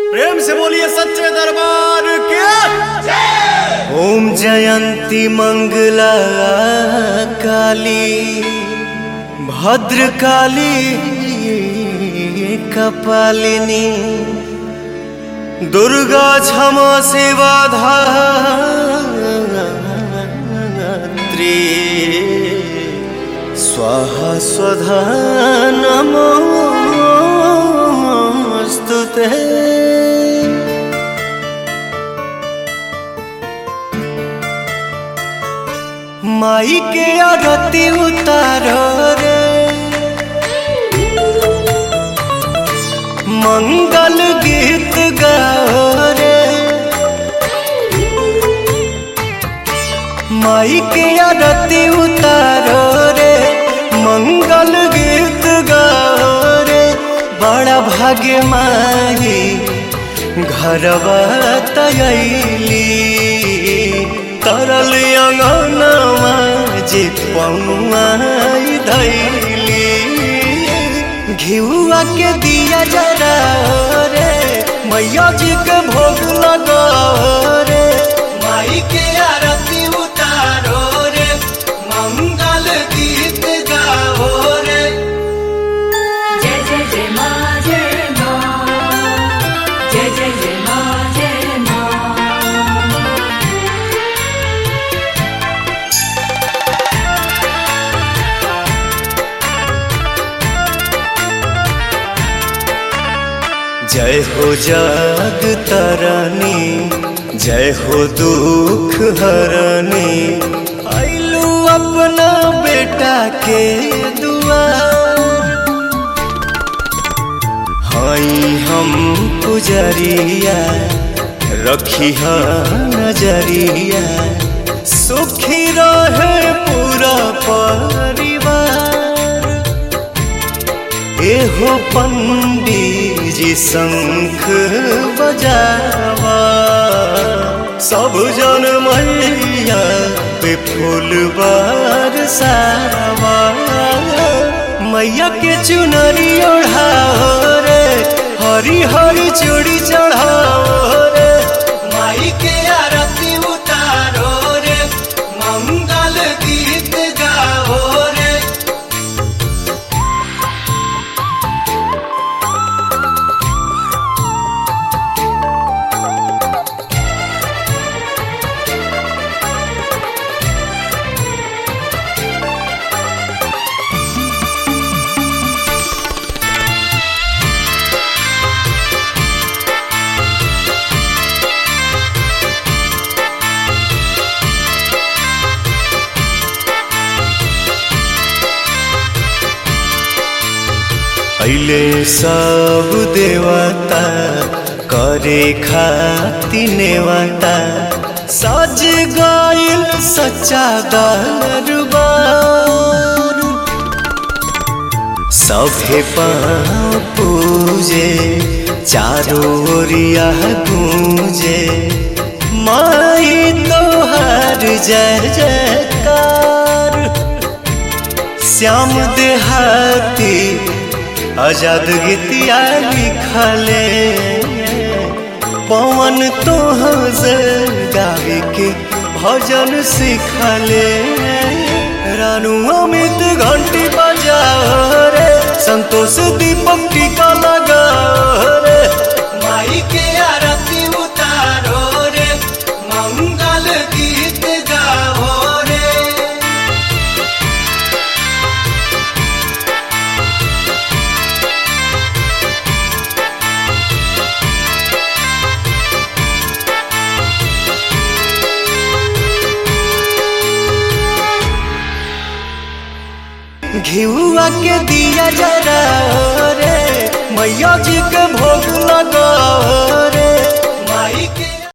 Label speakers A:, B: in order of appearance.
A: प्रेम से बोलिए सच्चे दरबार के। ओम जयंती मंगला काली भद्र काली कपालिनी दुर्गा क्षमा सेवा धात्री स्वाहा स्वधा नमोस्तुते। माई के आरती उतारो रे मंगल गीत गाओ रे। माई के आरती उतारो रे मंगल गीत गाओ रे। बड़ा भाग्य माई घरवा तयली तरल अंगनवा जे पौआई धैली। घिउआ के दिया जरा रे मैया जी के भोग लगा रे। माई के आरती उतारो रे मंगल गीत गाओ रे।
B: जय जय जय माँ जय माँ जय जय जय माँ जय माँ।
A: जय हो जग तरनी जय हो दुख हरनी आइलू अपना बेटा के दुआर। हाई हम पुजरिया रखी नजरिया सुखी रहे पूरा परिवार। एहो पंडित जी शंख बजावा सब जन मैया पे फूल बरसावा। मैया के चुनरी ओढ़ाओ रे हरी हरी चूड़ी चढ़ाओ रे। माई के आरती उतारो रे मंगल गीत गाओ रे। अइले सब देवता करे खाती नेवता सज गइल सच्चा दरबार। सभे पाँव पूजे चारों ओरिया गूंजे माई तोहार जय जयकार। श्याम देहाती आजाद गीतिया लिखले पवन तोहर गावे के भजन सिखले। रानू अमित घंटी बजाओ रे संतोष दीपक टीका लगाओ रे। माई के आरती उतारो रे मंगल गीत गाओ रे। घिउआ के दिया जरा रे मैया जी के भोग लगा रे।